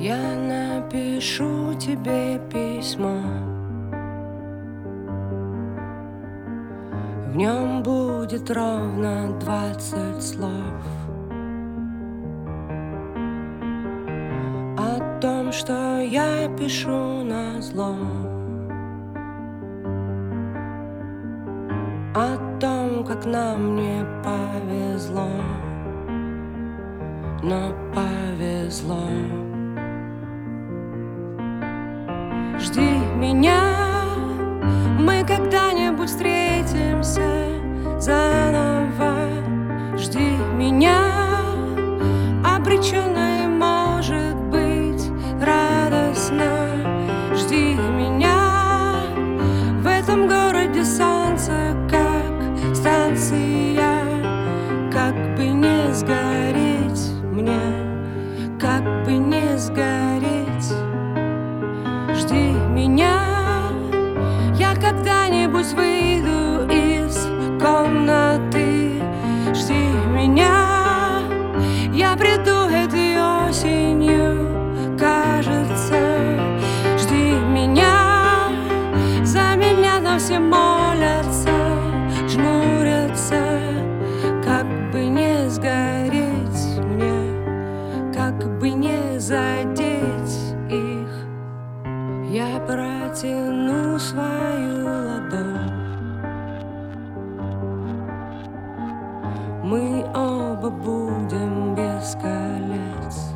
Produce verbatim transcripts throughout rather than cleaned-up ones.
Я напишу тебе письмо, в нем будет ровно двадцать слов о том, что я пишу назло, о том, как нам не повезло, но повезло. Жди меня, мы когда-нибудь встретимся заново. Жди меня, обреченная, может быть, радостно. Жди меня, в этом городе солнце, как станция. Как бы не сгореть мне, как бы не сгореть. Жди меня, я когда-нибудь выйду из комнаты. Жди меня, я приду этой осенью, кажется. Жди меня, за меня там все молятся, жмурятся. Как бы не сгореть мне, как бы не задеть их. Я протяну свою ладонь, мы оба будем без колец.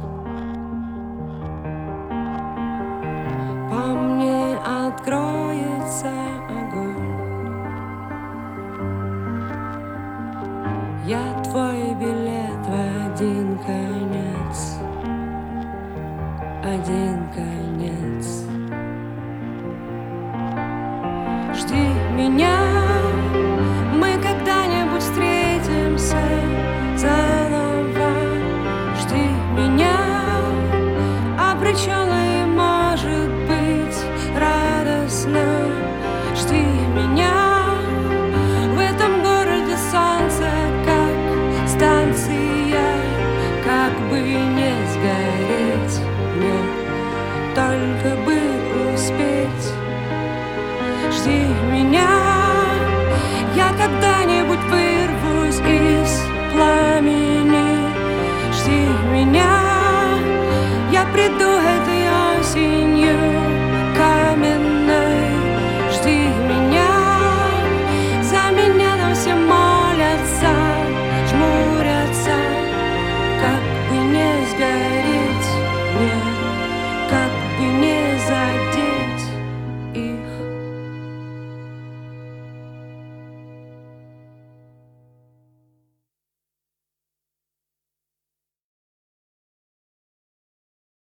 По мне откроется огонь. Я твой билет в один конец, один конец. Жди меня, мы когда-нибудь встретимся заново. Жди меня, обречен.